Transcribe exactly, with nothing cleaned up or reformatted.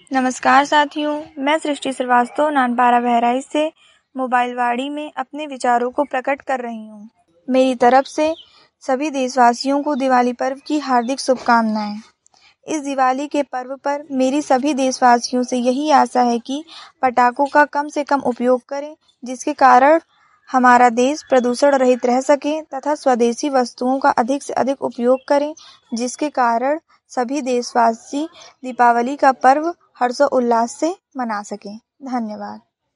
नमस्कार साथियों, मैं सृष्टि श्रीवास्तव नानपारा बहराइच से मोबाइल वाड़ी में अपने विचारों को प्रकट कर रही हूँ। मेरी तरफ से सभी देशवासियों को दिवाली पर्व की हार्दिक शुभकामनाएं। इस दिवाली के पर्व पर मेरी सभी देशवासियों से यही आशा है कि पटाखों का कम से कम उपयोग करें, जिसके कारण हमारा देश प्रदूषण रहित रह सके तथा स्वदेशी वस्तुओं का अधिक से अधिक उपयोग करें, जिसके कारण सभी देशवासी दीपावली का पर्व हर्षोल्लास से मना सकें। धन्यवाद।